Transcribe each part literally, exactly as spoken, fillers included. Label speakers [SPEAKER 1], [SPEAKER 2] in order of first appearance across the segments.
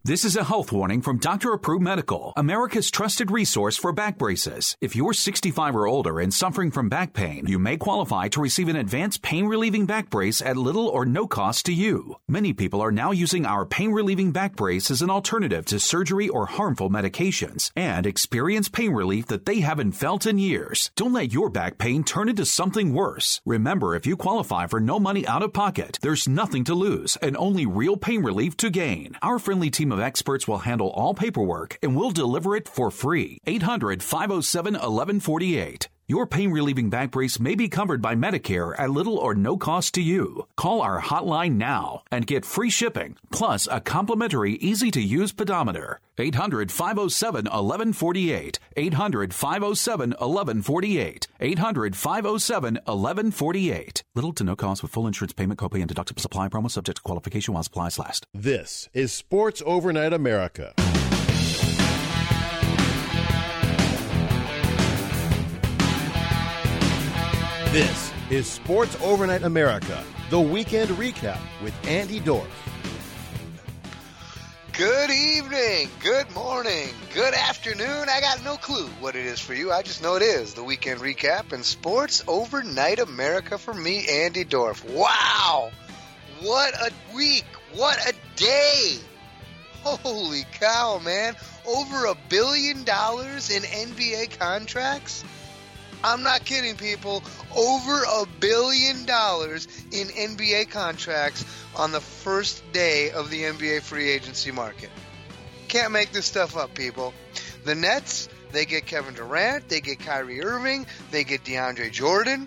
[SPEAKER 1] This is a health warning from Doctor Approved Medical, America's trusted resource for back braces. If you're sixty-five or older and suffering from back pain, you may qualify to receive an advanced pain-relieving back brace at little or no cost to you. Many people are now using our pain-relieving back brace as an alternative to surgery or harmful medications and experience pain relief that they haven't felt in years. Don't let your back pain turn into something worse. Remember, if you qualify for no money out of pocket, there's nothing to lose and only real pain relief to gain. Our friendly team of experts will handle all paperwork and will deliver it for free. eight hundred, five oh seven, eleven forty-eight. Your pain-relieving back brace may be covered by Medicare at little or no cost to you. Call our hotline now and get free shipping, plus a complimentary, easy-to-use pedometer. eight hundred, five oh seven, eleven forty-eight. eight hundred, five oh seven, eleven forty-eight. eight hundred, five oh seven, eleven forty-eight. Little to no cost with full insurance payment, copay, and deductible supply promo subject to qualification while supplies last.
[SPEAKER 2] This is Sports Overnight America. This is Sports Overnight America, the weekend recap with Andy Dorff.
[SPEAKER 3] Good evening, good morning, good afternoon. I got no clue what it is for you. I just know it is the weekend recap and Sports Overnight America for me, Andy Dorff. Wow, what a week, what a day. Holy cow, man. Over a billion dollars in N B A contracts? I'm not kidding, people. Over a billion dollars in N B A contracts on the first day of the N B A free agency market. Can't make this stuff up, people. The Nets, they get Kevin Durant, they get Kyrie Irving, they get DeAndre Jordan,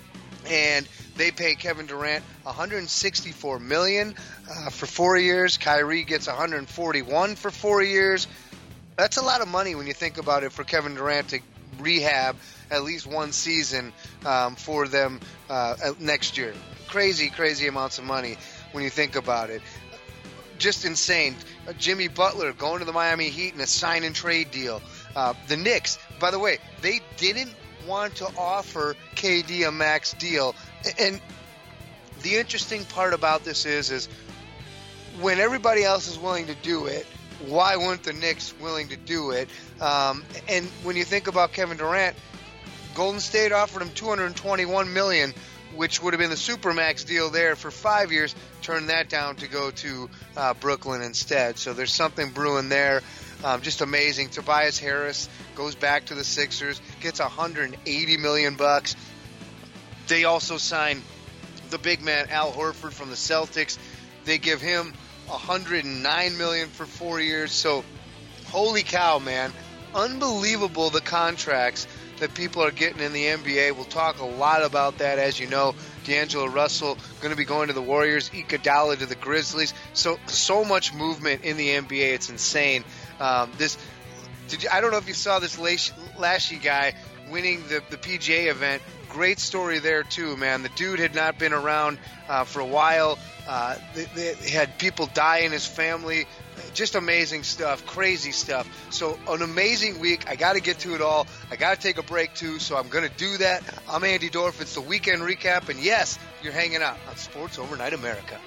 [SPEAKER 3] and they pay Kevin Durant one hundred sixty-four million dollars uh, for four years. Kyrie gets one hundred forty-one for four years. That's a lot of money when you think about it for Kevin Durant to rehab at least one season um, for them uh, next year. Crazy, crazy amounts of money when you think about it. Just insane. Uh, Jimmy Butler going to the Miami Heat in a sign and trade deal. Uh, the Knicks, by the way, they didn't want to offer K D a max deal. And the interesting part about this is, is when everybody else is willing to do it, why weren't the Knicks willing to do it? Um, and when you think about Kevin Durant, Golden State offered him two hundred twenty-one million dollars, which would have been the Supermax deal there for five years. Turned that down to go to uh, Brooklyn instead. So there's something brewing there. Um, just amazing. Tobias Harris goes back to the Sixers, gets one hundred eighty million dollars bucks. They also signed the big man Al Horford from the Celtics. They give him one hundred nine million dollars for four years. So holy cow, man. Unbelievable the contracts that people are getting in the N B A. We'll talk a lot about that. As you know, D'Angelo Russell going to be going to the Warriors, Iguodala to the Grizzlies. So so much movement in the N B A. It's insane. Um, this, did you, I don't know if you saw this Lashley guy winning the, the P G A event. Great story there too, man. The dude had not been around uh, for a while. Uh, they, they had people die in his family. Just amazing stuff, crazy stuff. So an amazing week. I got to get to it all. I got to take a break too, so I'm going to do that. I'm Andy Dorff. It's the weekend recap, and yes, you're hanging out on Sports Overnight America.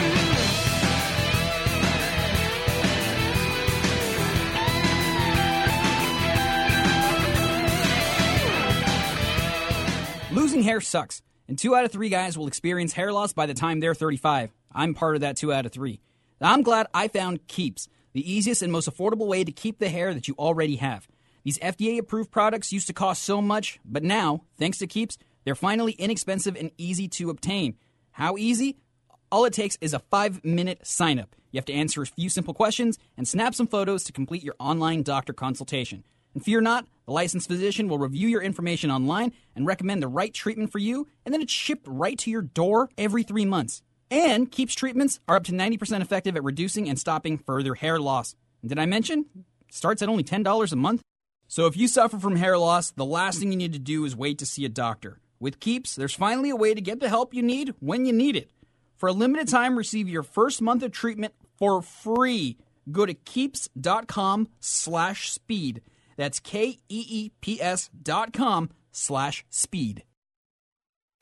[SPEAKER 4] Losing hair sucks, and two out of three guys will experience hair loss by the time they're thirty-five. I'm part of that two out of three. I'm glad I found Keeps, the easiest and most affordable way to keep the hair that you already have. These F D A-approved products used to cost so much, but now, thanks to Keeps, they're finally inexpensive and easy to obtain. How easy? All it takes is a five-minute sign-up. You have to answer a few simple questions and snap some photos to complete your online doctor consultation. And fear not, the licensed physician will review your information online and recommend the right treatment for you, and then it's shipped right to your door every three months. And Keeps treatments are up to ninety percent effective at reducing and stopping further hair loss. And did I mention? It starts at only ten dollars a month. So if you suffer from hair loss, the last thing you need to do is wait to see a doctor. With Keeps, there's finally a way to get the help you need when you need it. For a limited time, receive your first month of treatment for free. Go to keeps.com slash speed. That's K E E P S dot com slash speed.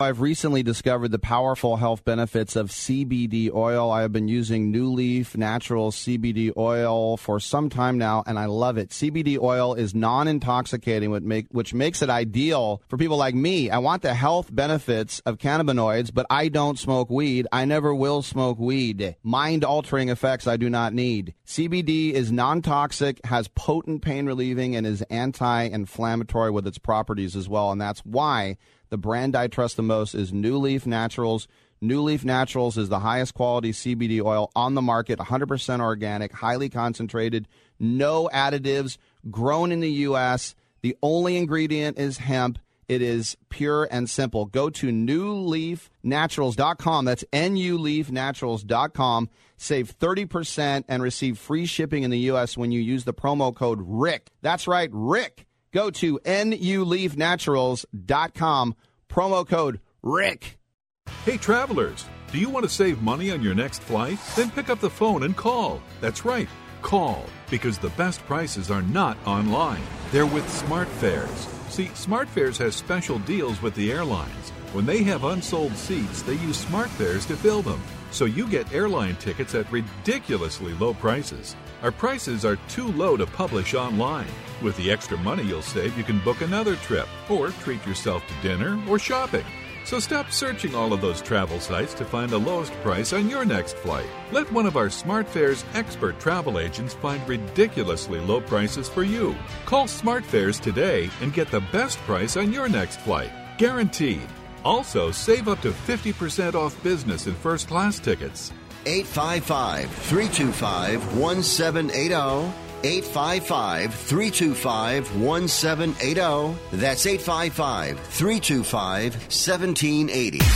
[SPEAKER 5] I've recently discovered the powerful health benefits of C B D oil. I have been using New Leaf Naturals C B D oil for some time now, and I love it. C B D oil is non-intoxicating, which makes it ideal for people like me. I want the health benefits of cannabinoids, but I don't smoke weed. I never will smoke weed. Mind-altering effects I do not need. C B D is non-toxic, has potent pain relieving, and is anti-inflammatory with its properties as well, and that's why the brand I trust the most is New Leaf Naturals. New Leaf Naturals is the highest quality C B D oil on the market, one hundred percent organic, highly concentrated, no additives, grown in the U S The only ingredient is hemp. It is pure and simple. Go to new leaf naturals dot com. That's N U leaf naturals dot com. Save thirty percent and receive free shipping in the U S when you use the promo code RICK. That's right, RICK. Go to N U leaf naturals dot com, promo code RICK.
[SPEAKER 6] Hey, travelers, do you want to save money on your next flight? Then pick up the phone and call. That's right, call, because the best prices are not online. They're with SmartFares. See, SmartFares has special deals with the airlines. When they have unsold seats, they use SmartFares to fill them. So you get airline tickets at ridiculously low prices. Our prices are too low to publish online. With the extra money you'll save, you can book another trip or treat yourself to dinner or shopping. So stop searching all of those travel sites to find the lowest price on your next flight. Let one of our SmartFares expert travel agents find ridiculously low prices for you. Call SmartFares today and get the best price on your next flight. Guaranteed. Also, save up to fifty percent off business and first class tickets.
[SPEAKER 7] eight five five, three two five, one seven eight zero. eight five five, three two five, one seven eight zero. That's eight five five, three two five, one seven eight zero.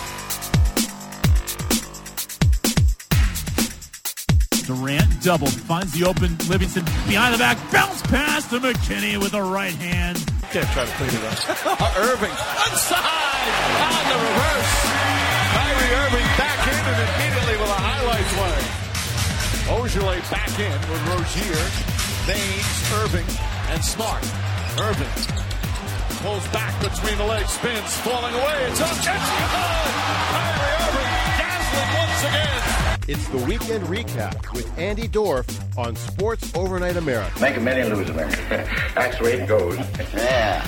[SPEAKER 8] Durant double, finds the open Livingston behind the back, bounce pass to McKinney with a right hand.
[SPEAKER 9] Can't try to clean it up. Irving, inside, on the reverse. Kyrie Irving back in and immediately with a highlights winner. Ojeleye back in with Rozier, Baines, Irving, and Smart. Irving pulls back between the legs, spins, falling away. It's up, it's good! Kyrie Irving dazzling once again.
[SPEAKER 2] It's the Weekend Recap with Andy Dorf on Sports Overnight America.
[SPEAKER 10] Make a million, lose a million. That's the way it goes. Yeah.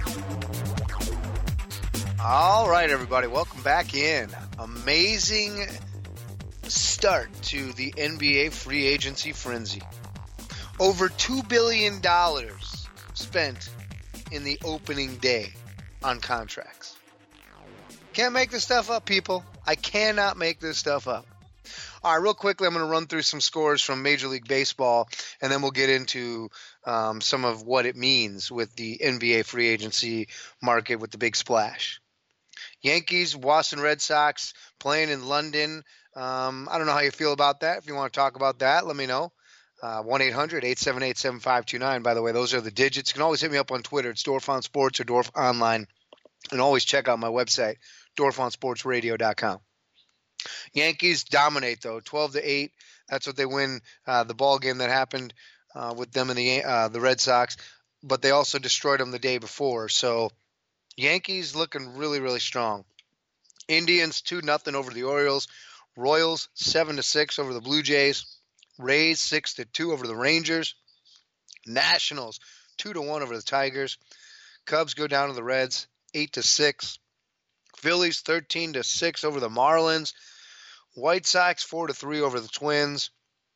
[SPEAKER 3] All right, everybody, welcome back in. Amazing start to the N B A free agency frenzy. Over two billion dollars spent in the opening day on contracts. Can't make this stuff up, people. I cannot make this stuff up. All right, real quickly, I'm going to run through some scores from Major League Baseball, and then we'll get into um, some of what it means with the N B A free agency market with the big splash. Yankees, Boston Red Sox playing in London. Um, I don't know how you feel about that. If you want to talk about that, let me know. Uh, one eight hundred, eight seven eight, seven five two nine. By the way, those are the digits. You can always hit me up on Twitter. It's Dorf on Sports or Dorf Online. And always check out my website, dorf on sports radio dot com. Yankees dominate, though, twelve to eight. That's what they win uh, the ball game that happened uh, with them and the uh, the Red Sox. But they also destroyed them the day before. So Yankees looking really, really strong. Indians two nothing over the Orioles. Royals seven to six over the Blue Jays. Rays six to two over the Rangers. Nationals two to one over the Tigers. Cubs go down to the Reds eight to six. Phillies thirteen to six over the Marlins. White Sox four to three over the Twins.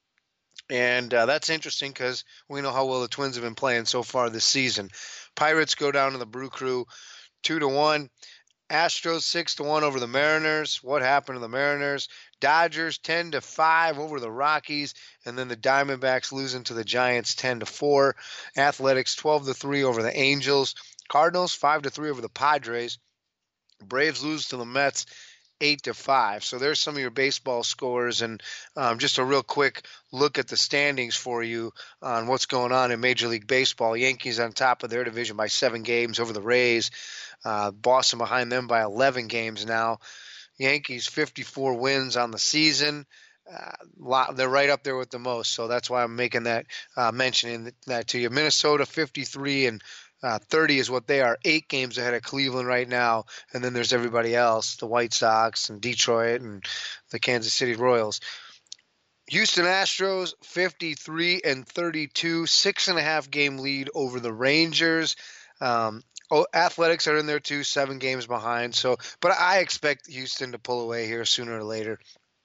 [SPEAKER 3] And uh, that's interesting because we know how well the Twins have been playing so far this season. Pirates go down to the Brew Crew two to one. Astros six to one over the Mariners. What happened to the Mariners? Dodgers ten to five over the Rockies, and then the Diamondbacks losing to the Giants ten to four. Athletics twelve to three over the Angels. Cardinals five to three over the Padres. Braves lose to the Mets eight to five. So there's some of your baseball scores, and um, just a real quick look at the standings for you on what's going on in Major League Baseball. Yankees on top of their division by seven games over the Rays. Uh, Boston behind them by eleven games now. Yankees fifty-four wins on the season. Uh, lot, they're right up there with the most, so that's why I'm making that uh, mentioning that to you. Minnesota fifty-three and Uh, thirty is what they are. Eight games ahead of Cleveland right now. And then there's everybody else, the White Sox and Detroit and the Kansas City Royals. Houston Astros, fifty-three and thirty-two, six and a half game lead over the Rangers. Um, oh, Athletics are in there too, seven games behind. So, but I expect Houston to pull away here sooner or later.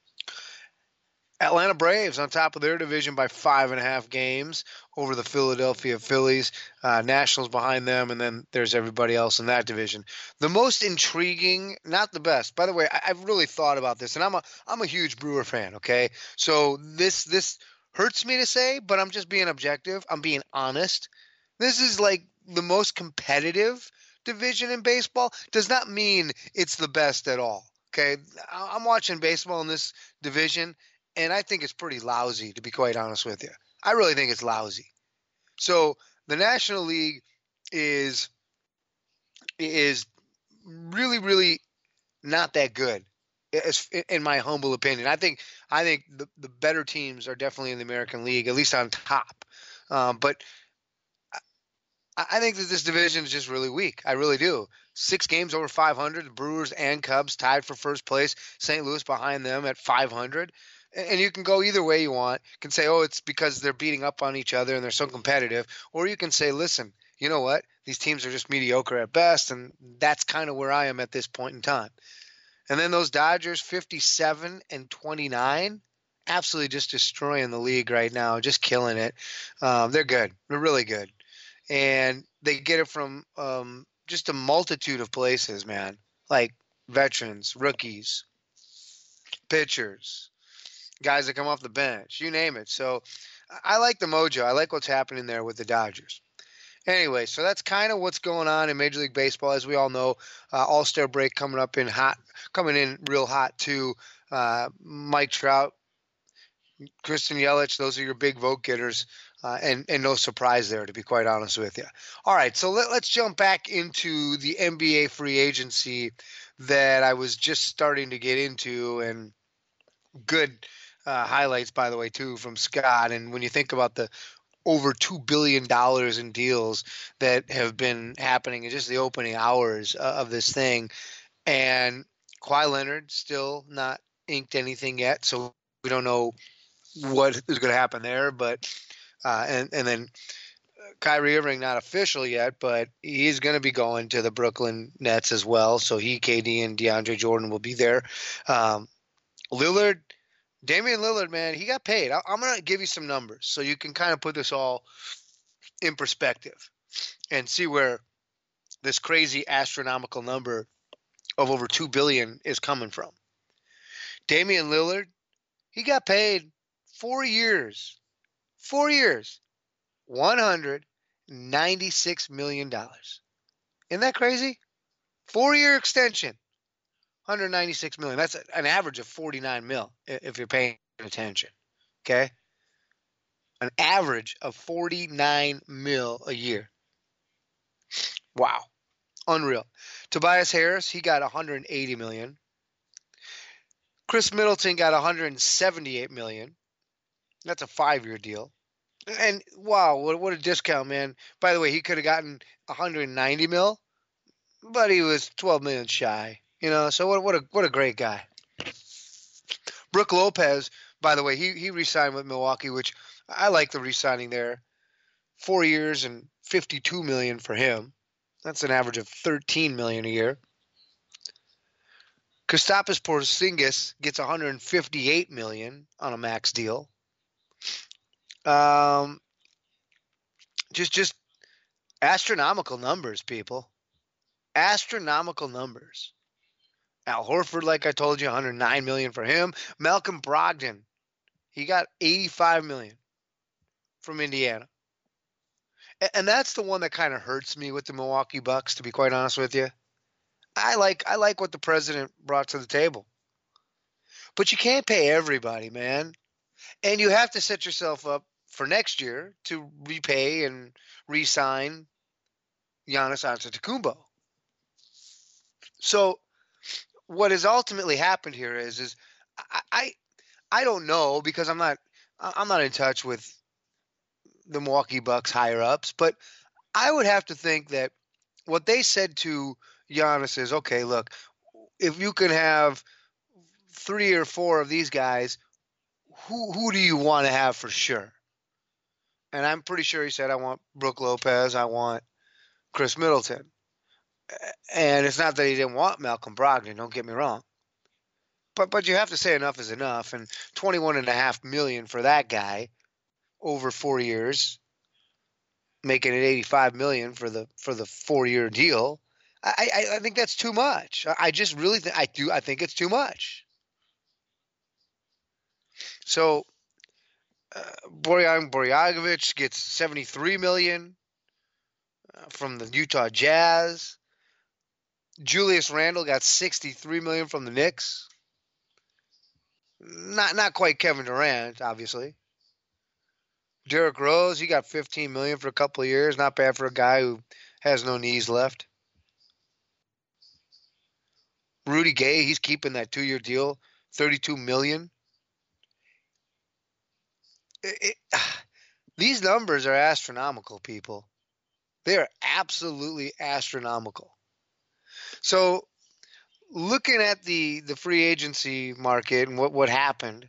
[SPEAKER 3] Atlanta Braves on top of their division by five and a half games over the Philadelphia Phillies. Uh, Nationals behind them, and then there's everybody else in that division. The most intriguing, not the best. By the way, I, I've really thought about this, and I'm a I'm a huge Brewer fan. Okay, so this this hurts me to say, but I'm just being objective. I'm being honest. This is like the most competitive division in baseball. Does not mean it's the best at all. Okay, I'm watching baseball in this division, and I think it's pretty lousy, to be quite honest with you. I really think it's lousy. So the National League is is really, really not that good, in my humble opinion. I think I think the, the better teams are definitely in the American League, at least on top. Um, but I, I think that this division is just really weak. I really do. Six games over five hundred. The Brewers and Cubs tied for first place. Saint Louis behind them at five hundred. And you can go either way you want. You can say, oh, it's because they're beating up on each other and they're so competitive. Or you can say, listen, you know what? These teams are just mediocre at best, and that's kind of where I am at this point in time. And then those Dodgers, fifty-seven and twenty-nine, absolutely just destroying the league right now, just killing it. Um, they're good. They're really good. And they get it from um, just a multitude of places, man, like veterans, rookies, pitchers, guys that come off the bench, you name it. So I like the mojo. I like what's happening there with the Dodgers. Anyway, so that's kind of what's going on in Major League Baseball. As we all know, uh, All-Star break coming up in hot, coming in real hot too. Uh, Mike Trout, Christian Yelich, those are your big vote getters, uh, and, and no surprise there, to be quite honest with you. All right, so let, let's jump back into the N B A free agency that I was just starting to get into, and good uh, highlights, by the way, too, from Scott. And when you think about the over two billion dollars in deals that have been happening in just the opening hours of this thing, and Kawhi Leonard still not inked anything yet, so we don't know what is going to happen there. But uh, and and then Kyrie Irving not official yet, but he's going to be going to the Brooklyn Nets as well. So he, K D, and DeAndre Jordan will be there. Um, Lillard, Damian Lillard, man, he got paid. I, I'm going to give you some numbers so you can kind of put this all in perspective and see where this crazy astronomical number of over two billion dollars is coming from. Damian Lillard, he got paid four years, four years, one hundred ninety-six million dollars. Isn't that crazy? Four-year extension, one hundred ninety-six million dollars. That's an average of forty-nine mil if you're paying attention, okay? An average of forty-nine mil a year. Wow. Unreal. Tobias Harris, he got one hundred eighty million dollars. Chris Middleton got one hundred seventy-eight million dollars. That's a five-year deal. And wow, what, what a discount, man. By the way, he could have gotten one hundred ninety mil, but he was twelve million shy. You know, so what what a what a great guy. Brook Lopez, by the way, he he re-signed with Milwaukee, which I like the re-signing there. Four years and fifty-two million for him. That's an average of thirteen million a year. Kristaps Porzingis gets one hundred fifty-eight million on a max deal. Um, just just astronomical numbers, people. Astronomical numbers. Al Horford, like I told you, one hundred nine million dollars for him. Malcolm Brogdon, he got eighty-five million dollars from Indiana. And that's the one that kind of hurts me with the Milwaukee Bucks, to be quite honest with you. I like I like what the president brought to the table. But you can't pay everybody, man. And you have to set yourself up for next year to repay and re-sign Giannis Antetokounmpo. So what has ultimately happened here is, is I, I I don't know, because I'm not I'm not in touch with the Milwaukee Bucks higher ups, but I would have to think that what they said to Giannis is, okay, look, if you can have three or four of these guys, who who do you want to have for sure? And I'm pretty sure he said, I want Brook Lopez, I want Chris Middleton. And it's not that he didn't want Malcolm Brogdon, don't get me wrong. But but you have to say enough is enough. And twenty-one and a half million for that guy over four years, making it eighty-five million for the for the four-year deal. I, I, I think that's too much. I just really think I do. I think it's too much. So uh, Bojan Bogdanović gets seventy-three million dollars uh, from the Utah Jazz. Julius Randle got sixty-three million dollars from the Knicks. Not not quite Kevin Durant, obviously. Derrick Rose, he got fifteen million dollars for a couple of years. Not bad for a guy who has no knees left. Rudy Gay, he's keeping that two-year deal, thirty-two million dollars. It, it, these numbers are astronomical, people. They are absolutely astronomical. So, looking at the, the free agency market and what, what happened,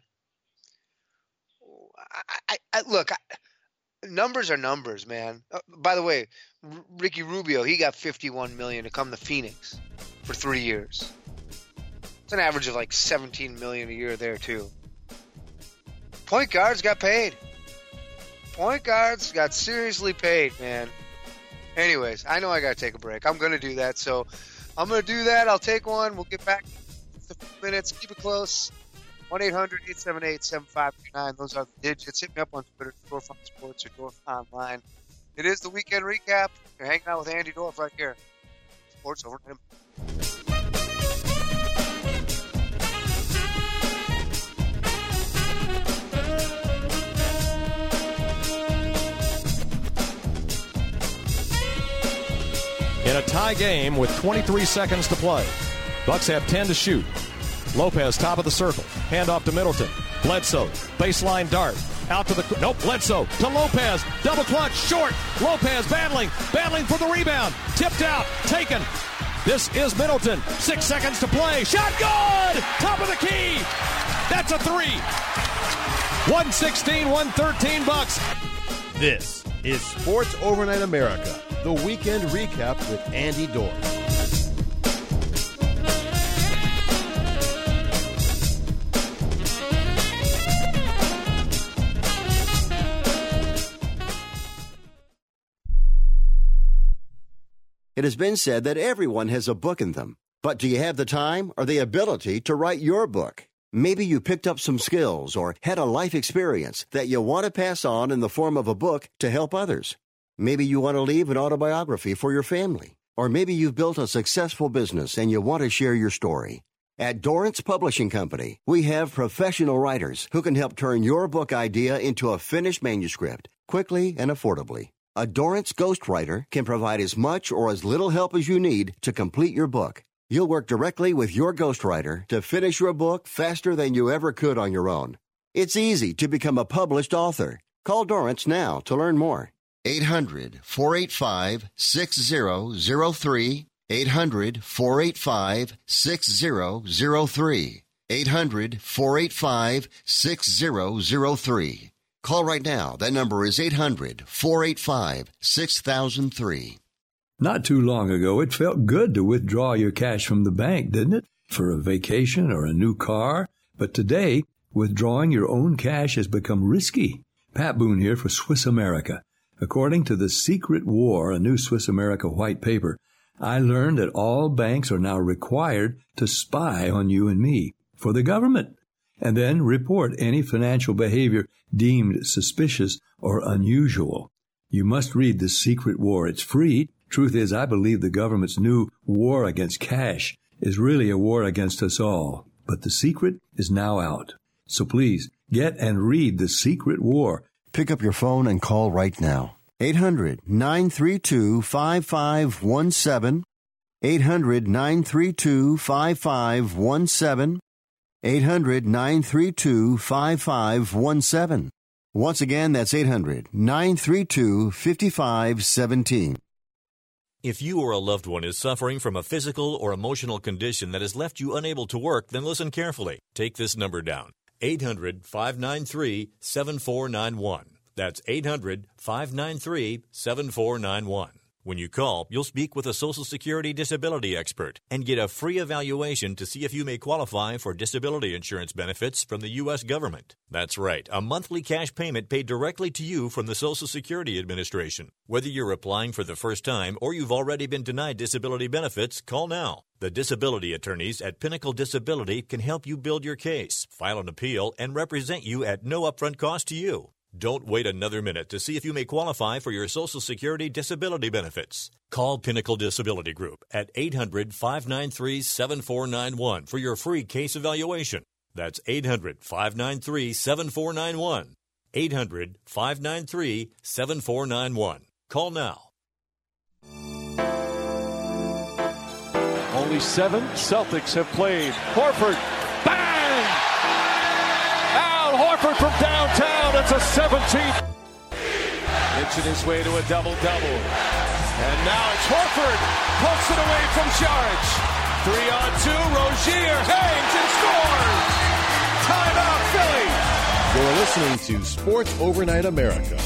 [SPEAKER 3] I, I, I look, I, numbers are numbers, man. Uh, by the way, R- Ricky Rubio, he got fifty-one million dollars to come to Phoenix for three years. It's an average of like seventeen million dollars a year there, too. Point guards got paid. Point guards got seriously paid, man. Anyways, I know I got to take a break. I'm going to do that. So I'm going to do that. I'll take one. We'll get back in a few minutes. Keep it close. one eight hundred eight seven eight seven five two nine. Those are the digits. Hit me up on Twitter, Dorf on Sports or Dorf Online. It is the weekend recap. You're hanging out with Andy Dorf right here. Sports Overnight.
[SPEAKER 11] In a tie game with twenty-three seconds to play, Bucks have ten to shoot. Lopez, top of the circle. Handoff to Middleton. Bledsoe, baseline dart. Out to the... Nope, Bledsoe to Lopez. Double clutch, short. Lopez battling. Battling for the rebound. Tipped out. Taken. This is Middleton. Six seconds to play. Shot good! Top of the key. That's a three. one sixteen, one thirteen Bucks.
[SPEAKER 2] This is Sports Overnight America, the weekend recap with Andy Dorf.
[SPEAKER 7] It has been said that everyone has a book in them. But do you have the time or the ability to write your book? Maybe you picked up some skills or had a life experience that you want to pass on in the form of a book to help others. Maybe you want to leave an autobiography for your family. Or maybe you've built a successful business and you want to share your story. At Dorrance Publishing Company, we have professional writers who can help turn your book idea into a finished manuscript quickly and affordably. A Dorrance ghostwriter can provide as much or as little help as you need to complete your book. You'll work directly with your ghostwriter to finish your book faster than you ever could on your own. It's easy to become a published author. Call Dorrance now to learn more. eight hundred, four eight five, six zero zero three. eight hundred, four eight five, six zero zero three. eight hundred, four eight five, six zero zero three. Call right now. That number is eight hundred, four eight five, six thousand three.
[SPEAKER 12] Not too long ago, it felt good to withdraw your cash from the bank, didn't it? For a vacation or a new car. But today, withdrawing your own cash has become risky. Pat Boone here for Swiss America. According to The Secret War, a new Swiss America white paper, I learned that all banks are now required to spy on you and me for the government, and then report any financial behavior deemed suspicious or unusual. You must read The Secret War. It's free. Truth is, I believe the government's new war against cash is really a war against us all. But the secret is now out. So please, get and read The Secret War.
[SPEAKER 7] Pick up your phone and call right now. eight hundred, nine three two, five five one seven. eight hundred, nine three two, five five one seven. eight hundred, nine three two, five five one seven. Once again, that's eight hundred, nine three two, five five one seven.
[SPEAKER 13] If you or a loved one is suffering from a physical or emotional condition that has left you unable to work, then listen carefully. Take this number down, eight hundred, five nine three, seven four nine one. That's eight hundred, five nine three, seven four nine one. When you call, you'll speak with a Social Security disability expert and get a free evaluation to see if you may qualify for disability insurance benefits from the U S government. That's right, a monthly cash payment paid directly to you from the Social Security Administration. Whether you're applying for the first time or you've already been denied disability benefits, call now. The disability attorneys at Pinnacle Disability can help you build your case, file an appeal, and represent you at no upfront cost to you. Don't wait another minute to see if you may qualify for your Social Security disability benefits. Call Pinnacle Disability Group at eight hundred, five nine three, seven four nine one for your free case evaluation. That's eight hundred, five nine three, seven four nine one. eight hundred, five nine three, seven four nine one. Call now.
[SPEAKER 9] Only seven Celtics have played. Horford, bang! Al Horford from downtown. It's a seventeenth. Inching his way to a double-double. And now it's Horford. Pokes it away from Saric. Three on two. Rozier hangs and scores. Timeout, Philly.
[SPEAKER 2] You're listening to Sports Overnight America.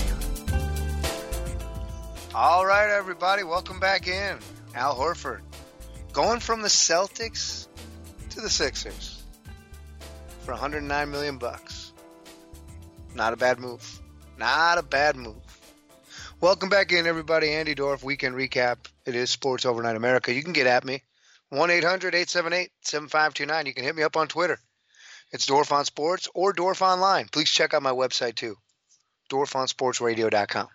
[SPEAKER 3] All right, everybody. Welcome back in. Al Horford. Going from the Celtics to the Sixers for one hundred nine million bucks. Not a bad move. Not a bad move. Welcome back in, everybody. Andy Dorff, Weekend Recap. It is Sports Overnight America. You can get at me. one eight hundred, eight seven eight, seven five two nine. You can hit me up on Twitter. It's Dorff on Sports or Dorff Online. Please check out my website, too. dorff on sports radio dot com.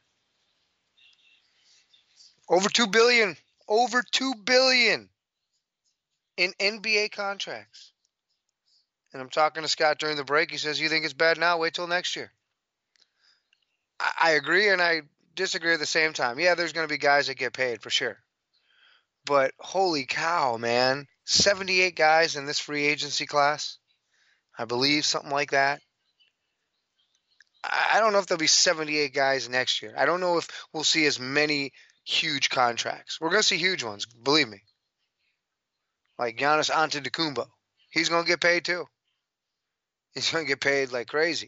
[SPEAKER 3] Over two billion dollars. Over two billion dollars in N B A contracts. And I'm talking to Scott during the break. He says, you think it's bad now? Wait till next year. I, I agree and I disagree at the same time. Yeah, there's going to be guys that get paid for sure. But holy cow, man. seventy-eight guys in this free agency class. I believe something like that. I, I don't know if there'll be seventy-eight guys next year. I don't know if we'll see as many huge contracts. We're going to see huge ones, believe me. Like Giannis Antetokounmpo. He's going to get paid too. He's going to get paid like crazy.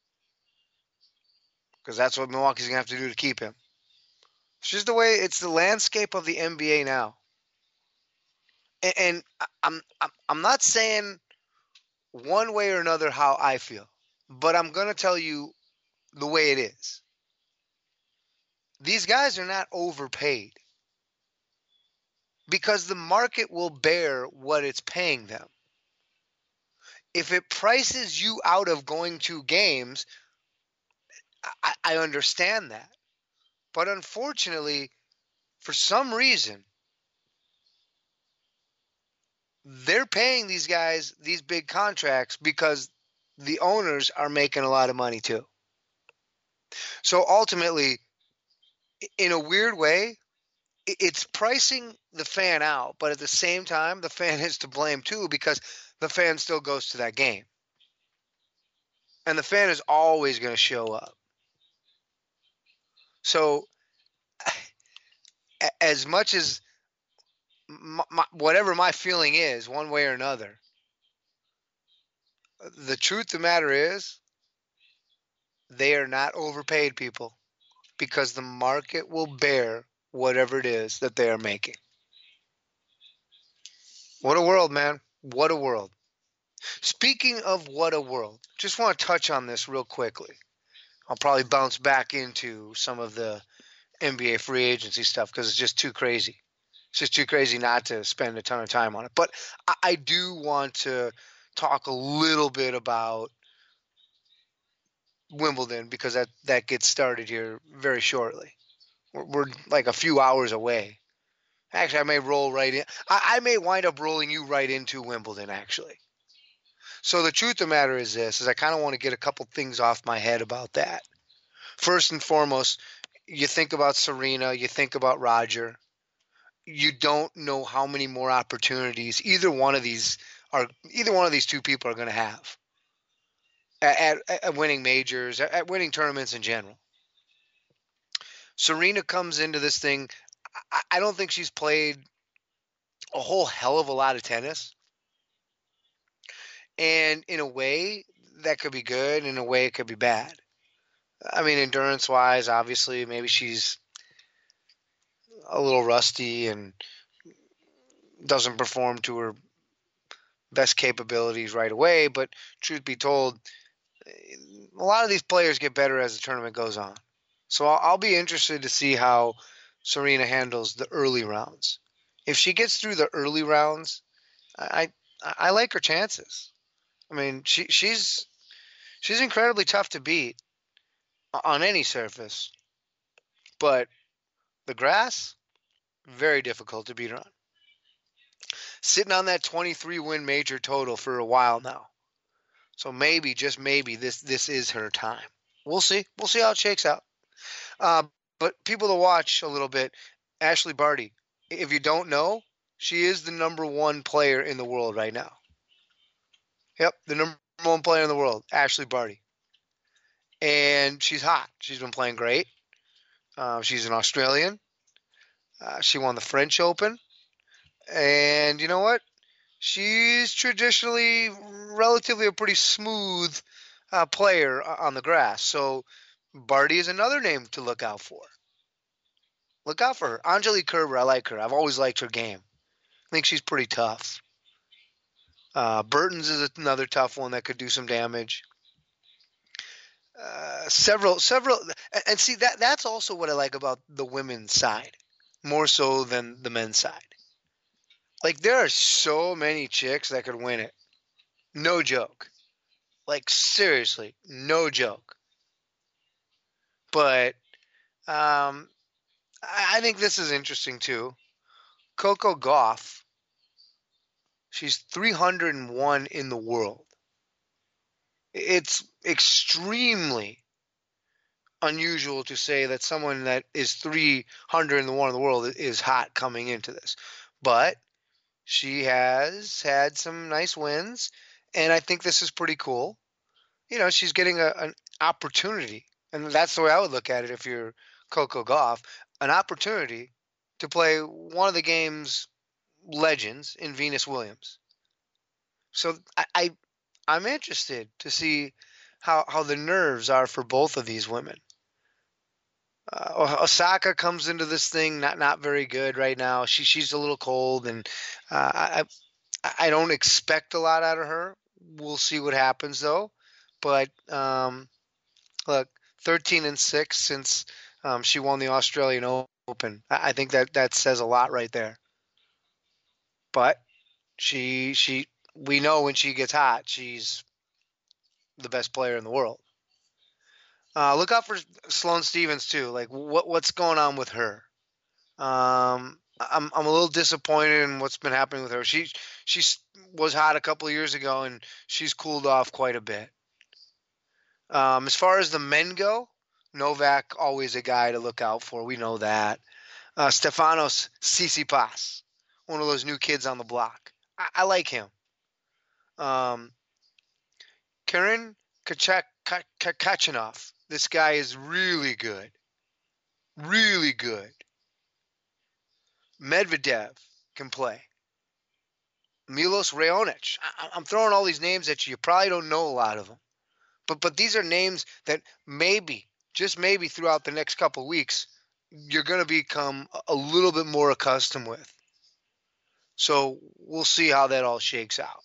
[SPEAKER 3] Because that's what Milwaukee's going to have to do to keep him. It's just the way, it's the landscape of the N B A now. And, and I'm, I'm I'm not saying one way or another how I feel. But I'm going to tell you the way it is. These guys are not overpaid. Because the market will bear what it's paying them. If it prices you out of going to games, I, I understand that. But unfortunately, for some reason, they're paying these guys these big contracts because the owners are making a lot of money too. So ultimately, in a weird way, it's pricing the fan out, but at the same time, the fan is to blame too because the fan still goes to that game. And the fan is always going to show up. So, as much as my, my, whatever my feeling is, one way or another, the truth of the matter is, they are not overpaid people because the market will bear whatever it is that they are making. What a world, man. What a world. Speaking of what a world, just want to touch on this real quickly. I'll probably bounce back into some of the N B A free agency stuff because it's just too crazy. It's just too crazy not to spend a ton of time on it. But I, I do want to talk a little bit about Wimbledon because that, that gets started here very shortly. We're, we're like a few hours away. Actually, I may roll right in. I, I may wind up rolling you right into Wimbledon, actually. So the truth of the matter is this, is I kind of want to get a couple things off my head about that. First and foremost, you think about Serena, you think about Roger. You don't know how many more opportunities either one of these are, either one of these two people are going to have at, at, at winning majors, at, at winning tournaments in general. Serena comes into this thing. I, I don't think she's played a whole hell of a lot of tennis. And in a way, that could be good. In a way, it could be bad. I mean, endurance-wise, obviously, maybe she's a little rusty and doesn't perform to her best capabilities right away. But truth be told, a lot of these players get better as the tournament goes on. So I'll, I'll be interested to see how Serena handles the early rounds. If she gets through the early rounds, I I, I like her chances. I mean, she she's she's incredibly tough to beat on any surface, but the grass, very difficult to beat her on. Sitting on that twenty-three win major total for a while now. So maybe, just maybe, this this is her time. We'll see. We'll see how it shakes out. Uh, but people to watch a little bit, Ashley Barty. If you don't know, she is the number one player in the world right now. Yep, the number one player in the world, Ashley Barty. And she's hot. She's been playing great. Uh, she's an Australian. Uh, she won the French Open. And you know what? She's traditionally relatively a pretty smooth uh, player on the grass. So Barty is another name to look out for. Look out for her. Angelique Kerber, I like her. I've always liked her game. I think she's pretty tough. Uh, Burton's is another tough one that could do some damage. Uh, several, several, and see that that's also what I like about the women's side, more so than the men's side. Like there are so many chicks that could win it, no joke. Like seriously, no joke. But um, I, I think this is interesting too. Coco Gauff. She's three hundred one in the world. It's extremely unusual to say that someone that is three hundred one in the world is hot coming into this. But she has had some nice wins, and I think this is pretty cool. You know, she's getting a, an opportunity, and that's the way I would look at it if you're Coco Gauff, an opportunity to play one of the game's legends in Venus Williams. So I, I I'm interested to see how how the nerves are for both of these women. Uh, Osaka comes into this thing not not very good right now. She she's a little cold, and uh, I I don't expect a lot out of her. We'll see what happens though. But um, look, thirteen and six since um, she won the Australian Open. I, I think that that says a lot right there. But she she we know when she gets hot, she's the best player in the world. Uh, look out for Sloane Stephens too. Like what what's going on with her? Um, I'm I'm a little disappointed in what's been happening with her. She she was hot a couple of years ago, and she's cooled off quite a bit. Um, as far as the men go, Novak always a guy to look out for. We know that. Uh, Stefanos Tsitsipas. One of those new kids on the block. I, I like him. Um, Karen Khachanov. This guy is really good. Really good. Medvedev can play. Milos Raonic. I, I'm throwing all these names at you. You probably don't know a lot of them. But, but these are names that maybe, just maybe throughout the next couple of weeks, you're going to become a little bit more accustomed with. So we'll see how that all shakes out.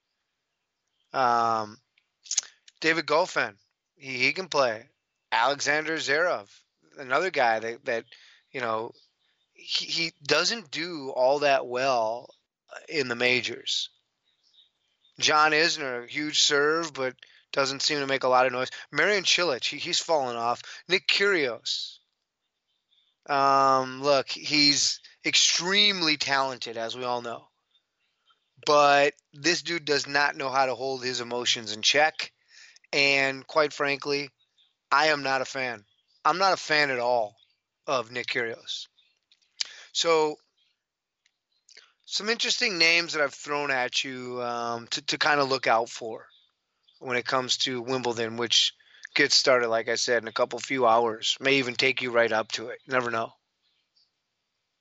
[SPEAKER 3] Um, David Goffin, he, he can play. Alexander Zverev, another guy that, that you know, he, he doesn't do all that well in the majors. John Isner, huge serve, but doesn't seem to make a lot of noise. Marian Cilic, he, he's fallen off. Nick Kyrgios. Um, look, he's extremely talented, as we all know. But this dude does not know how to hold his emotions in check. And quite frankly, I am not a fan. I'm not a fan at all of Nick Kyrgios. So some interesting names that I've thrown at you um, to, to kind of look out for when it comes to Wimbledon, which gets started, like I said, in a couple few hours. May even take you right up to it. You never know.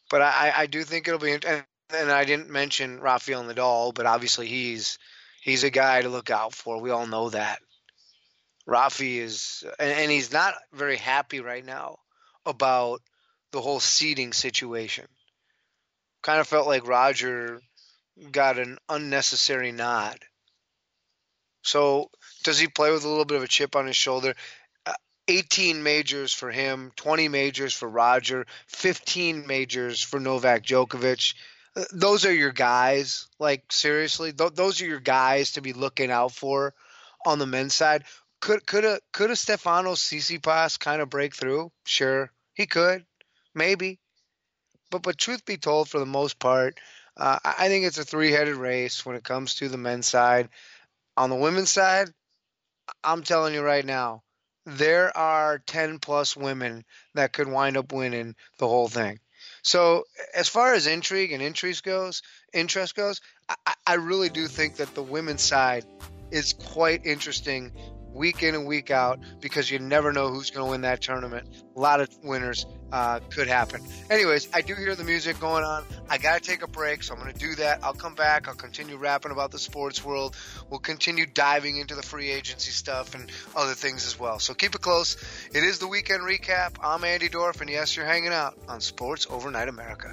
[SPEAKER 3] But I, I do think it'll be, and, and I didn't mention Rafael Nadal, but obviously he's he's a guy to look out for. We all know that. Rafi is, and, and he's not very happy right now about the whole seeding situation. Kind of felt like Roger got an unnecessary nod. So does he play with a little bit of a chip on his shoulder? Uh, eighteen majors for him, twenty majors for Roger, fifteen majors for Novak Djokovic. Uh, those are your guys. Like, seriously, th- those are your guys to be looking out for on the men's side. Could could a could a Stefanos Tsitsipas kind of break through? Sure, he could, maybe. But but truth be told, for the most part, uh, I think it's a three-headed race when it comes to the men's side. On the women's side, I'm telling you right now, there are ten plus women that could wind up winning the whole thing. So as far as intrigue and interest goes, interest goes, I, I really do think that the women's side is quite interesting week in and week out, because you never know who's going to win that tournament. A lot of winners uh, could happen. Anyways, I do hear the music going on. I got to take a break, so I'm going to do that. I'll come back. I'll continue rapping about the sports world. We'll continue diving into the free agency stuff and other things as well. So keep it close. It is the Weekend Recap. I'm Andy Dorf, and yes, you're hanging out on Sports Overnight America.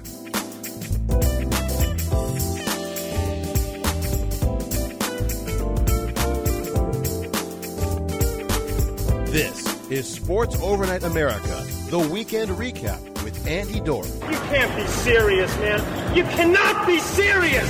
[SPEAKER 2] This is Sports Overnight America, the Weekend Recap with Andy Dorf.
[SPEAKER 14] You can't be serious, man. You cannot be serious!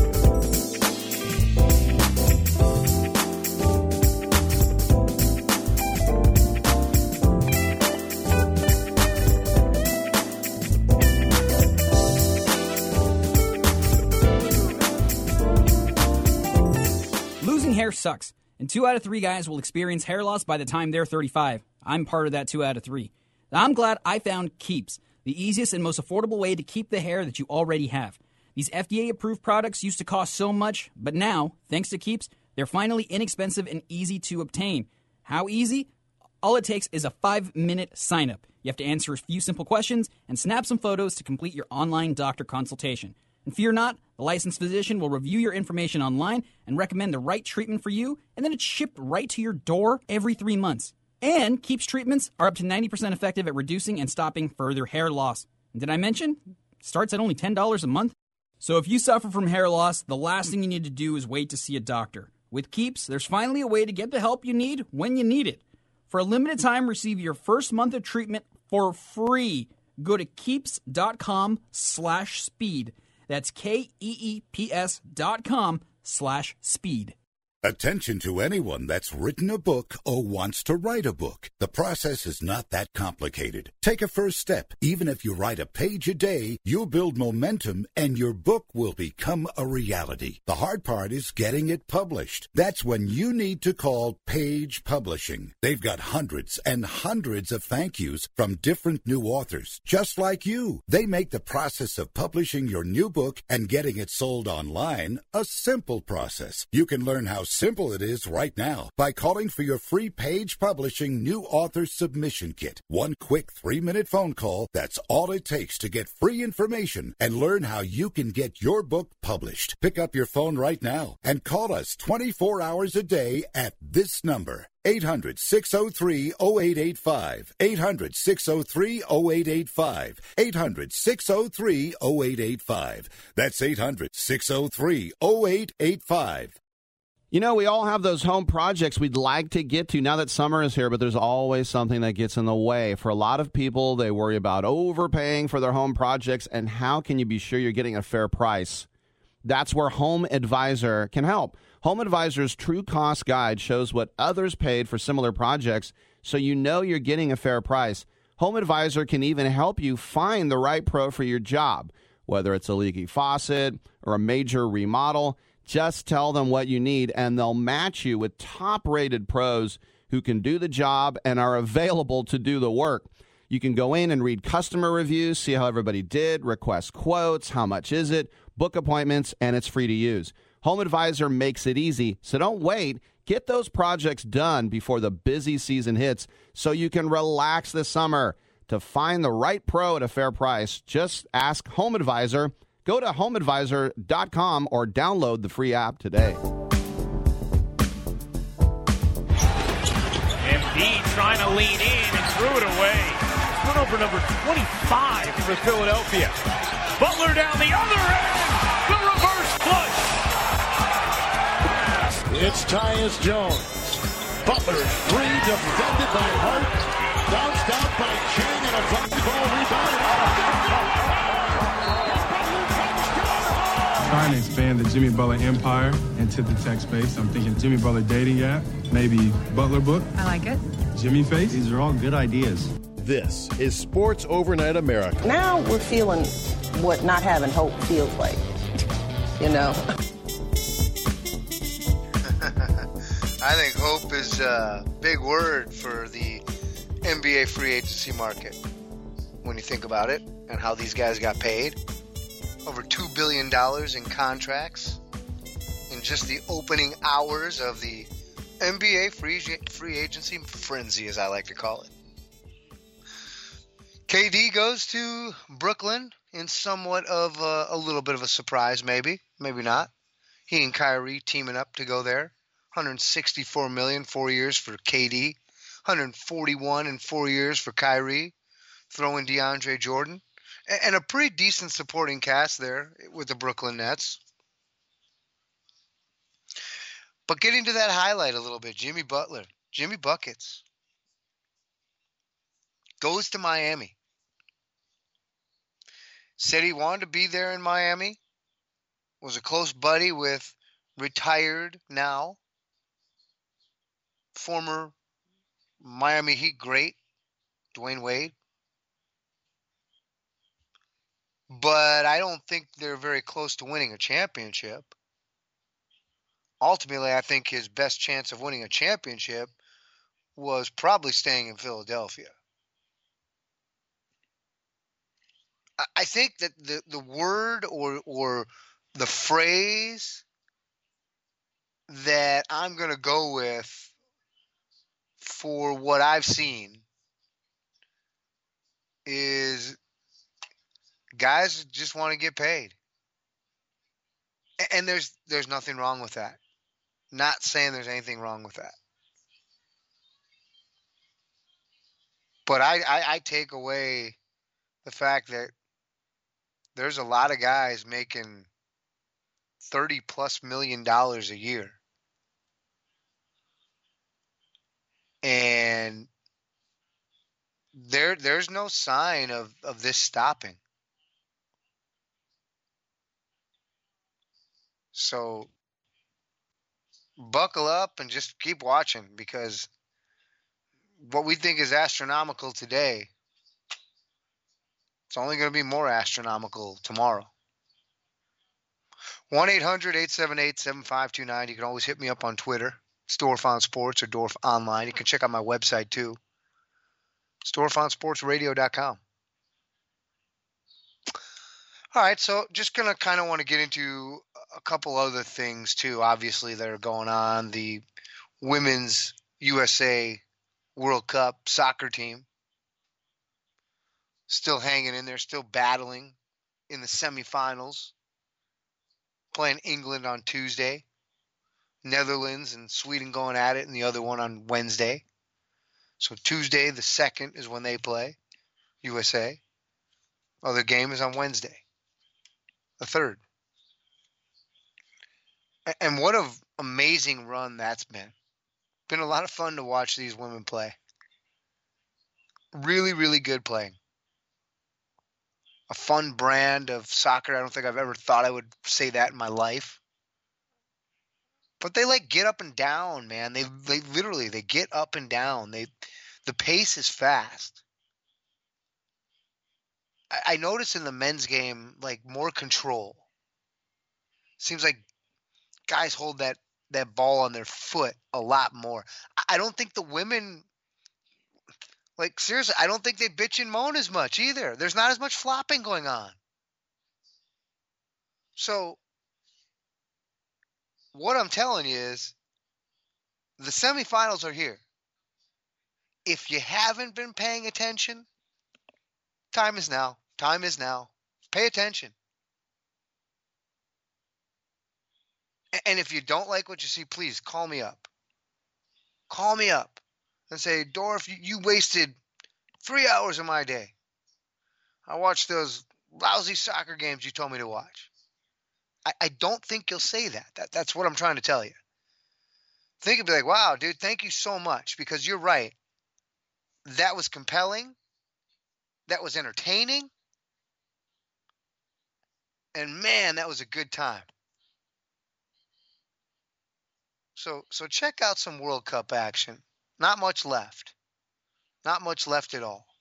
[SPEAKER 4] Losing hair sucks, and two out of three guys will experience hair loss by the time they're thirty-five. I'm part of that two out of three. I'm glad I found Keeps, the easiest and most affordable way to keep the hair that you already have. These F D A-approved products used to cost so much, but now, thanks to Keeps, they're finally inexpensive and easy to obtain. How easy? All it takes is a five-minute sign-up. You have to answer a few simple questions and snap some photos to complete your online doctor consultation. And fear not, the licensed physician will review your information online and recommend the right treatment for you, and then it's shipped right to your door every three months. And Keeps treatments are up to ninety percent effective at reducing and stopping further hair loss. And did I mention? It starts at only ten dollars a month. So if you suffer from hair loss, the last thing you need to do is wait to see a doctor. With Keeps, there's finally a way to get the help you need when you need it. For a limited time, receive your first month of treatment for free. Go to keeps.com slash speed. That's K-E-E-P-S dot com slash speed.
[SPEAKER 15] Attention to anyone that's written a book or wants to write a book. The process is not that complicated. Take a first step. Even if you write a page a day, you'll build momentum and your book will become a reality. The hard part is getting it published. That's when you need to call Page Publishing. They've got hundreds and hundreds of thank yous from different new authors, just like you. They make the process of publishing your new book and getting it sold online a simple process. You can learn how simple it is right now by calling for your free Page Publishing New Author Submission Kit. One quick three-minute phone call, that's all it takes to get free information and learn how you can get your book published. Pick up your phone right now and call us twenty-four hours a day at this number. eight hundred, six oh three, oh eight eight five. eight hundred, six oh three, oh eight eight five. eight hundred, six oh three, oh eight eight five. That's eight hundred, six oh three, oh eight eight five.
[SPEAKER 5] You know, we all have those home projects we'd like to get to now that summer is here, but there's always something that gets in the way. For a lot of people, they worry about overpaying for their home projects, and how can you be sure you're getting a fair price? That's where Home Advisor can help. Home Advisor's True Cost Guide shows what others paid for similar projects, so you know you're getting a fair price. Home Advisor can even help you find the right pro for your job, whether it's a leaky faucet or a major remodel. Just tell them what you need, and they'll match you with top-rated pros who can do the job and are available to do the work. You can go in and read customer reviews, see how everybody did, request quotes, how much is it, book appointments, and it's free to use. Home Advisor makes it easy, so don't wait. Get those projects done before the busy season hits so you can relax this summer. To find the right pro at a fair price, just ask HomeAdvisor. Go to home advisor dot com or download the free app today.
[SPEAKER 8] Embiid trying to lean in and threw it away. Turnover number twenty-five for Philadelphia. Butler down the other end. The reverse flush.
[SPEAKER 9] It's Tyus Jones. Butler, three defended by Hart. Bounced out by Chang and a volleyball rebound.
[SPEAKER 16] Trying to expand the Jimmy Butler empire into the tech space. I'm thinking Jimmy Butler dating app, maybe Butler book.
[SPEAKER 17] I like it.
[SPEAKER 16] Jimmy face.
[SPEAKER 2] These are all good ideas. This is Sports Overnight America.
[SPEAKER 18] Now we're feeling what not having hope feels like, you know.
[SPEAKER 3] I think hope is a big word for the N B A free agency market when you think about it and how these guys got paid. Over two billion dollars in contracts in just the opening hours of the N B A free, free agency frenzy, as I like to call it. K D goes to Brooklyn in somewhat of a, a little bit of a surprise, maybe, maybe not. He and Kyrie teaming up to go there. one hundred sixty-four million dollars, four years for K D. one hundred forty-one in four years for Kyrie. Throw in DeAndre Jordan. And a pretty decent supporting cast there with the Brooklyn Nets. But getting to that highlight a little bit, Jimmy Butler, Jimmy Buckets, goes to Miami. Said he wanted to be there in Miami. Was a close buddy with retired now former Miami Heat great Dwayne Wade. But I don't think they're very close to winning a championship. Ultimately, I think his best chance of winning a championship was probably staying in Philadelphia. I think that the, the word or or the phrase that I'm going to go with for what I've seen is guys just want to get paid. And there's there's nothing wrong with that. Not saying there's anything wrong with that. But I, I, I take away the fact that there's a lot of guys making thirty plus million dollars a year. And there there's no sign of, of this stopping. So buckle up and just keep watching, because what we think is astronomical today, it's only going to be more astronomical tomorrow. one eight hundred eight seven eight seven five two nine. You can always hit me up on Twitter. It's Dorf on Sports or Dorf Online. You can check out my website too. It's dorf on sports radio dot com. All right, so just going to kind of want to get into a couple other things too, obviously, that are going on. The Women's U S A World Cup soccer team still hanging in there, still battling in the semifinals, playing England on Tuesday, Netherlands and Sweden going at it, and the other one on Wednesday. So Tuesday, the second, is when they play, U S A. Other game is on Wednesday, the third. And what an amazing run that's been. Been a lot of fun to watch these women play. Really, really good playing. A fun brand of soccer. I don't think I've ever thought I would say that in my life. But they like get up and down, man. They they literally they get up and down. They the pace is fast. I, I notice in the men's game like more control. Seems like guys hold that, that ball on their foot a lot more. I don't think the women, like seriously, I don't think they bitch and moan as much either. There's not as much flopping going on. So what I'm telling you is the semifinals are here. If you haven't been paying attention, time is now. Time is now. Pay attention. And if you don't like what you see, please call me up. Call me up and say, Dorf, you wasted three hours of my day. I watched those lousy soccer games you told me to watch. I, I don't think you'll say that. that. That's what I'm trying to tell you. Think you'll be like, wow, dude, thank you so much, because you're right. That was compelling. That was entertaining. And man, that was a good time. So so check out some World Cup action. Not much left. Not much left at all.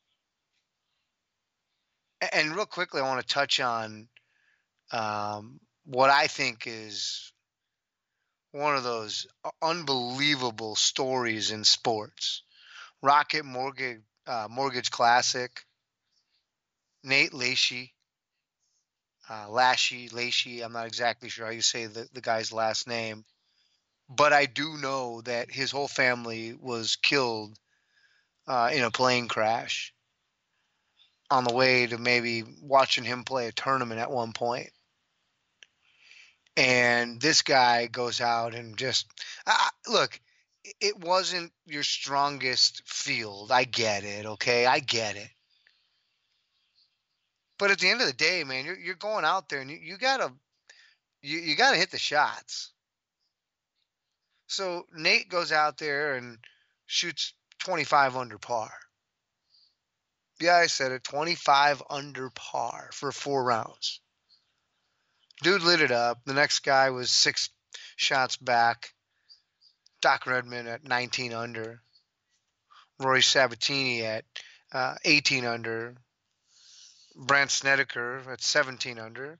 [SPEAKER 3] And real quickly, I want to touch on um, what I think is one of those unbelievable stories in sports. Rocket Mortgage, uh, Mortgage Classic. Nate Lachey. Uh, Lachey, Lachey, I'm not exactly sure how you say the, the guy's last name. But I do know that his whole family was killed uh, in a plane crash on the way to maybe watching him play a tournament at one point. And this guy goes out and just uh, look, it wasn't your strongest field. I get it. Okay. I get it. But at the end of the day, man, you're, you're going out there and you, you gotta, you, you gotta hit the shots. So Nate goes out there and shoots twenty-five under par. Yeah, I said it, twenty-five under par for four rounds. Dude lit it up. The next guy was six shots back. Doc Redman at nineteen under. Rory Sabatini at uh, eighteen under. Brandt Snedeker at seventeen under.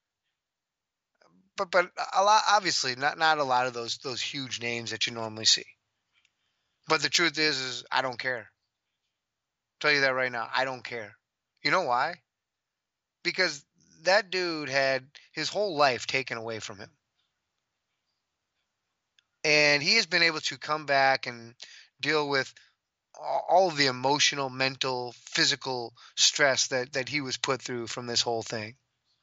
[SPEAKER 3] But but a lot, obviously not not a lot of those those huge names that you normally see. But the truth is is I don't care. I'll tell you that right now. I don't care. You know why? Because that dude had his whole life taken away from him. And he has been able to come back and deal with all of the emotional, mental, physical stress that, that he was put through from this whole thing.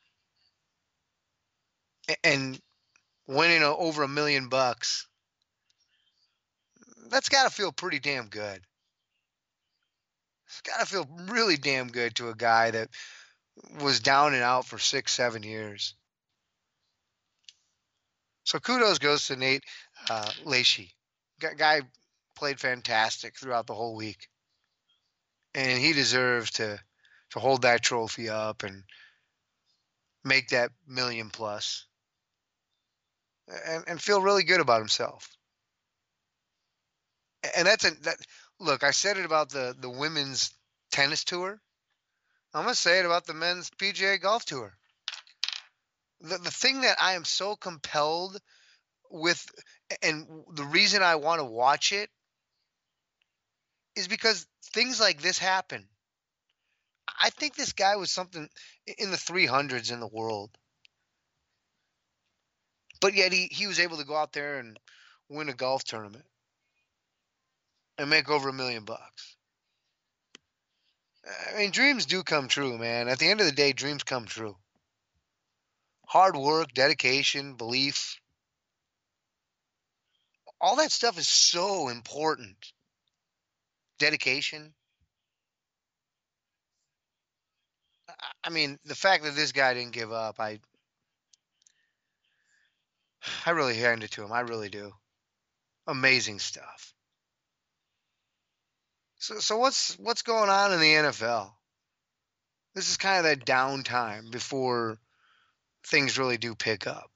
[SPEAKER 3] And winning over a million bucks, that's got to feel pretty damn good. It's got to feel really damn good to a guy that was down and out for six, seven years. So kudos goes to Nate uh, Lachey. Guy played fantastic throughout the whole week. And he deserves to, to hold that trophy up and make that million plus. And, and feel really good about himself. And that's a that. Look, I said it about the, the women's tennis tour. I'm going to say it about the men's P G A golf tour. The the thing that I am so compelled with, and the reason I want to watch it, is because things like this happen. I think this guy was something in the three hundreds in the world. But yet he, he was able to go out there and win a golf tournament and make over a million bucks. I mean, dreams do come true, man. At the end of the day, dreams come true. Hard work, dedication, belief. All that stuff is so important. Dedication. I mean, the fact that this guy didn't give up, I I really hand it to him. I really do. Amazing stuff. So so what's what's going on in the N F L? This is kind of that downtime before things really do pick up.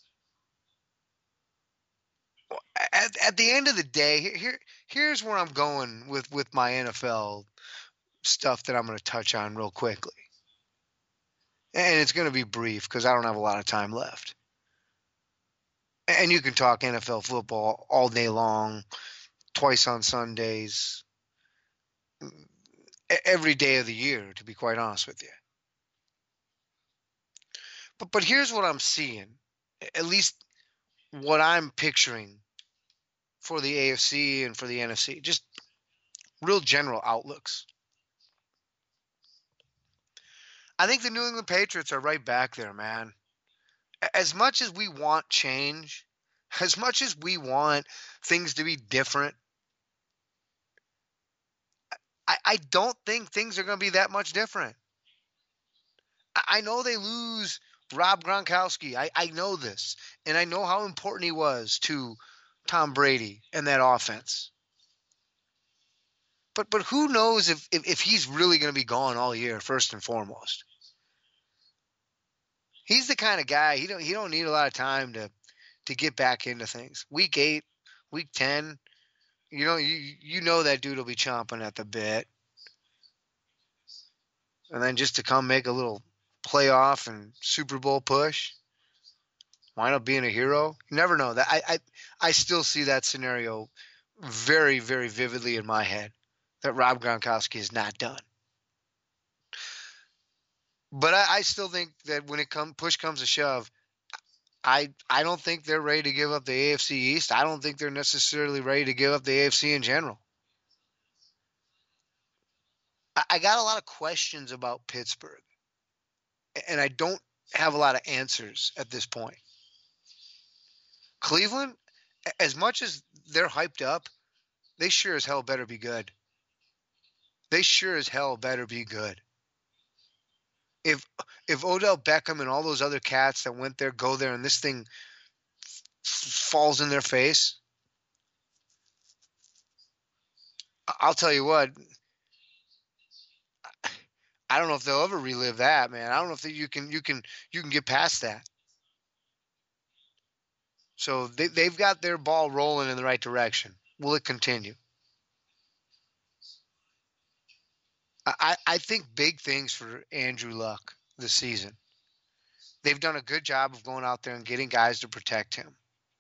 [SPEAKER 3] At, at the end of the day, here here's where I'm going with, with my N F L stuff that I'm going to touch on real quickly. And it's going to be brief because I don't have a lot of time left. And you can talk N F L football all day long, twice on Sundays, every day of the year, to be quite honest with you. But but here's what I'm seeing, at least what I'm picturing for the A F C and for the N F C, just real general outlooks. I think the New England Patriots are right back there, man. As much as we want change, as much as we want things to be different, I, I don't think things are going to be that much different. I, I know they lose Rob Gronkowski. I, I know this. And I know how important he was to Tom Brady and that offense. But but who knows if, if, if he's really going to be gone all year, first and foremost. He's the kind of guy, he don't he don't need a lot of time to, to get back into things. Week eight, week ten, you know, you you know that dude will be chomping at the bit. And then just to come make a little playoff and Super Bowl push, wind up being a hero. You never know. That I I, I still see that scenario very, very vividly in my head, that Rob Gronkowski is not done. But I, I still think that when it come push comes to shove, I I don't think they're ready to give up the A F C East. I don't think they're necessarily ready to give up the A F C in general. I, I got a lot of questions about Pittsburgh, and I don't have a lot of answers at this point. Cleveland, as much as they're hyped up, they sure as hell better be good. They sure as hell better be good. If if Odell Beckham and all those other cats that went there go there and this thing f- falls in their face, I'll tell you what, I don't know if they'll ever relive that, man. I don't know if you can you can you can get past that. So they they've got their ball rolling in the right direction. Will it continue? I, I think big things for Andrew Luck this season. They've done a good job of going out there and getting guys to protect him.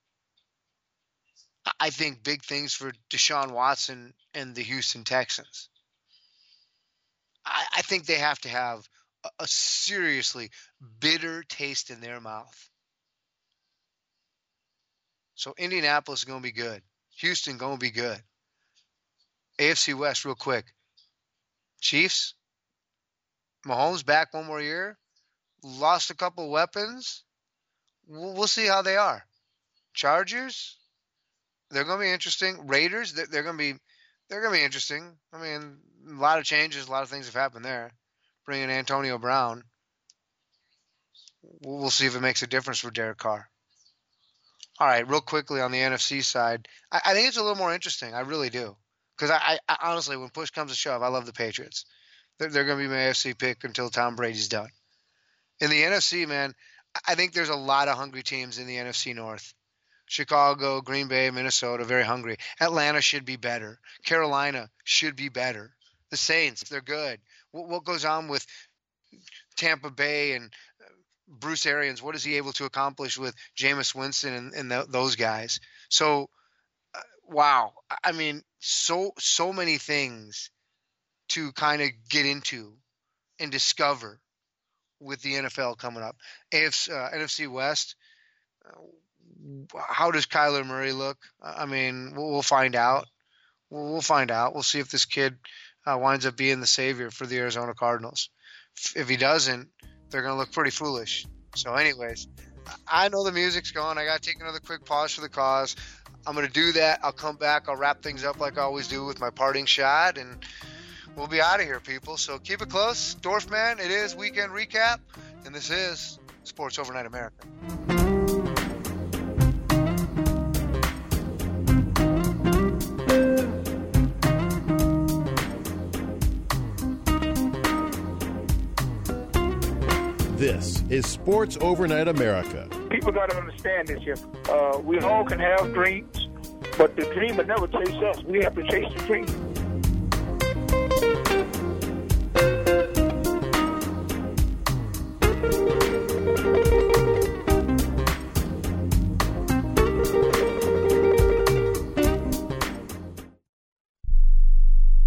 [SPEAKER 3] I think big things for Deshaun Watson and the Houston Texans. I, I think they have to have a, a seriously bitter taste in their mouth. So Indianapolis is going to be good. Houston going to be good. A F C West real quick. Chiefs, Mahomes back one more year, lost a couple of weapons. We'll, we'll see how they are. Chargers, they're going to be interesting. Raiders, they're, they're going to be they're going to be interesting. I mean, a lot of changes, a lot of things have happened there. Bringing Antonio Brown, we'll, we'll see if it makes a difference for Derek Carr. All right, real quickly on the N F C side, I, I think it's a little more interesting. I really do. Because I, I honestly, when push comes to shove, I love the Patriots. They're, they're going to be my A F C pick until Tom Brady's done. In the N F C, man, I think there's a lot of hungry teams in the N F C North. Chicago, Green Bay, Minnesota, very hungry. Atlanta should be better. Carolina should be better. The Saints, they're good. What, what goes on with Tampa Bay and Bruce Arians? What is he able to accomplish with Jameis Winston and, and the, those guys? So, uh, wow. I mean, so so many things to kind of get into and discover with the N F L coming up. A F C, uh, N F C West, uh, how does Kyler Murray look? I mean, we'll, we'll find out. We'll, we'll find out. We'll see if this kid uh, winds up being the savior for the Arizona Cardinals. If, if he doesn't, they're going to look pretty foolish. So anyways, I know the music's going. I got to take another quick pause for the cause. I'm going to do that. I'll come back. I'll wrap things up like I always do with my parting shot, and we'll be out of here, people. So keep it close. Dorfman, it is Weekend Recap, and this is Sports Overnight America.
[SPEAKER 2] This is Sports Overnight America.
[SPEAKER 17] People got to understand this here. Uh, we all can have dreams, but the dream will never chase us. We have to chase the dream.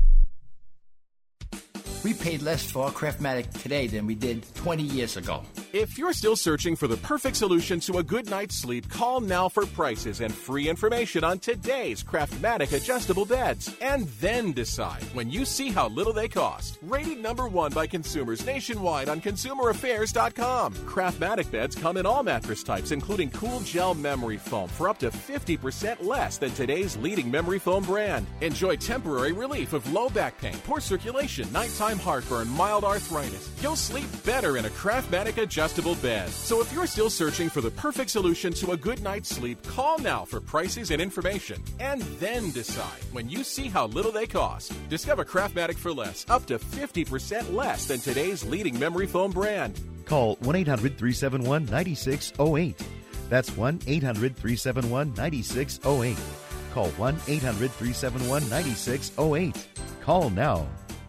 [SPEAKER 19] We paid less for our Craftmatic today than we did twenty years ago. If you're still searching for the perfect solution to a good night's sleep, call now for prices and free information on today's Craftmatic adjustable beds. And then decide when you see how little they cost. Rated number one by consumers nationwide on consumer affairs dot com. Craftmatic beds come in all mattress types, including cool gel memory foam for up to fifty percent less than today's leading memory foam brand. Enjoy temporary relief of low back pain, poor circulation, nighttime heartburn, mild arthritis. You'll sleep better in a Craftmatic adjustable adjustable bed. So if you're still searching for the perfect solution to a good night's sleep, call now for prices and information. And then decide when you see how little they cost. Discover Craftmatic for less, up to fifty percent less than today's leading memory foam brand.
[SPEAKER 20] Call one eight hundred three seven one nine six zero eight. That's one eight hundred three seven one nine six zero eight. Call one eight hundred three seven one nine six zero eight. Call now.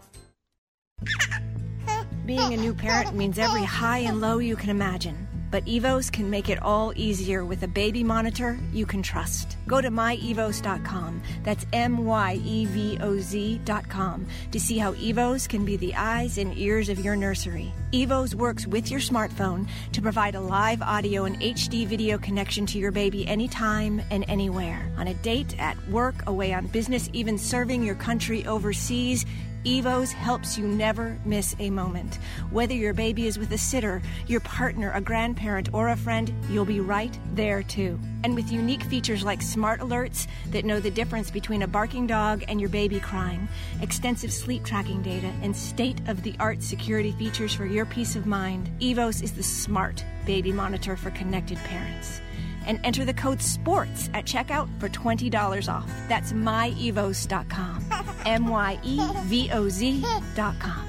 [SPEAKER 21] Being a new parent means every high and low you can imagine. But Evos can make it all easier with a baby monitor you can trust. Go to my evos dot com, that's M Y E V O Z dot com, to see how Evos can be the eyes and ears of your nursery. Evos works with your smartphone to provide a live audio and H D video connection to your baby anytime and anywhere. On a date, at work, away on business, even serving your country overseas, Evos helps you never miss a moment. Whether your baby is with a sitter, your partner, a grandparent, or a friend, you'll be right there too. And with unique features like smart alerts that know the difference between a barking dog and your baby crying, extensive sleep tracking data, and state-of-the-art security features for your peace of mind, Evos is the smart baby monitor for connected parents. And enter the code SPORTS at checkout for twenty dollars off. That's my evos dot com. M Y E V O Z dot com.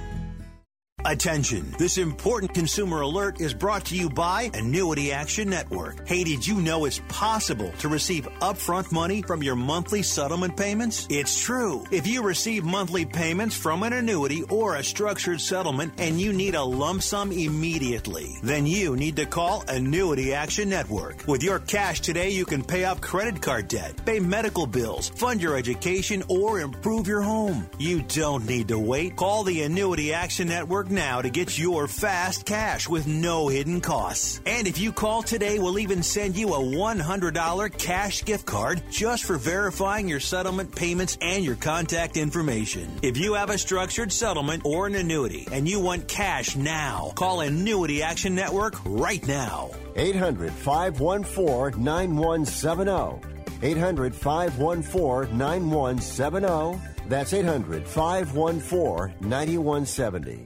[SPEAKER 22] Attention, this important consumer alert is brought to you by Annuity Action Network. Hey, did you know it's possible to receive upfront money from your monthly settlement payments? It's true. If you receive monthly payments from an annuity or a structured settlement and you need a lump sum immediately, then you need to call Annuity Action Network. With your cash today, you can pay off credit card debt, pay medical bills, fund your education, or improve your home. You don't need to wait. Call the Annuity Action Network now to get your fast cash with no hidden costs. And if you call today, we'll even send you a one hundred dollars cash gift card just for verifying your settlement payments and your contact information. If you have a structured settlement or an annuity and you want cash now, call Annuity Action Network right now.
[SPEAKER 23] eight hundred, five one four, nine one seven zero. eight hundred, five one four, nine one seven zero. That's eight hundred, five one four, nine one seven zero.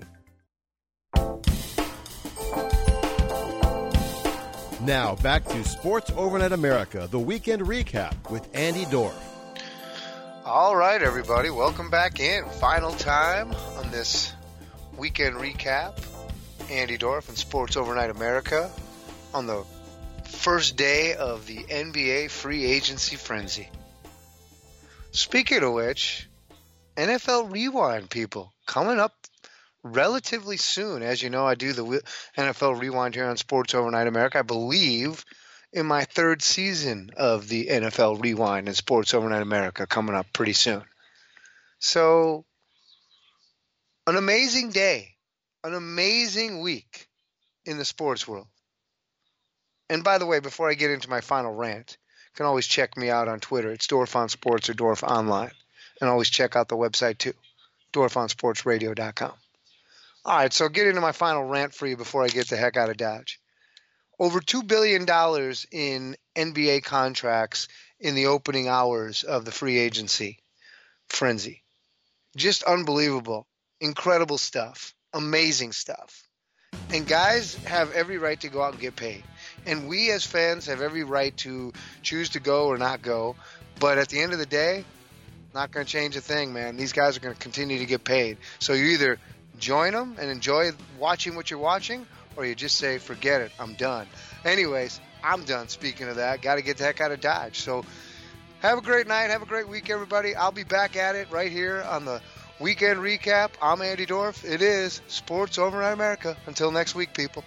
[SPEAKER 2] Now, back to Sports Overnight America, the weekend recap with Andy Dorff.
[SPEAKER 3] All right, everybody, welcome back in. Final time on this weekend recap. Andy Dorff and Sports Overnight America on the first day of the N B A free agency frenzy. Speaking of which, N F L Rewind, people, coming up relatively soon. As you know, I do the N F L Rewind here on Sports Overnight America. I believe in my third season of the N F L Rewind and Sports Overnight America coming up pretty soon. So, an amazing day, an amazing week in the sports world. And by the way, before I get into my final rant, you can always check me out on Twitter. It's Dorff on Sports or Dorff Online. And always check out the website too, dorff on sports radio dot com. All right, so get into my final rant for you before I get the heck out of Dodge. Over two billion dollars in N B A contracts in the opening hours of the free agency frenzy. Just unbelievable. Incredible stuff. Amazing stuff. And guys have every right to go out and get paid. And we as fans have every right to choose to go or not go. But at the end of the day, not going to change a thing, man. These guys are going to continue to get paid. So you either join them and enjoy watching what you're watching, or you just say, forget it, I'm done. Anyways, I'm done. Speaking of that, got to get the heck out of Dodge. So have a great night. Have a great week, everybody. I'll be back at it right here on the Weekend Recap. I'm Andy Dorff. It is Sports Overnight America. Until next week, people.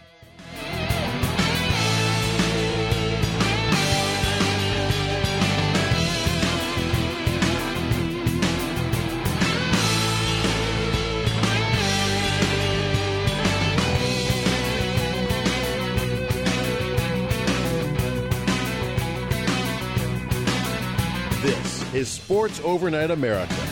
[SPEAKER 2] is Sports Overnight America.